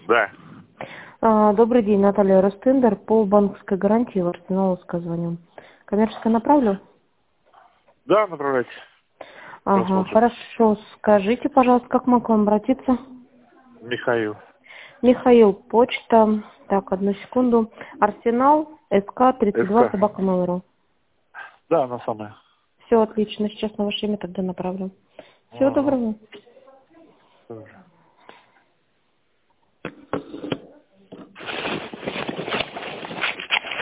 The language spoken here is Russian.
Да. Добрый день, Наталья Ростендер. По банковской гарантии в Арсеналовска звоню. Коммерческая направлю? Да, направляйте. Ага, Посмотрим. хорошо. Скажите, пожалуйста, как могу к вам обратиться? Михаил. Михаил, почта. Так, одну секунду. Арсенал, СК 32, СК. собака Mail.ru. Да, она самая. Все отлично, сейчас на ваше имя тогда направлю. Всего Ага. доброго. Тоже.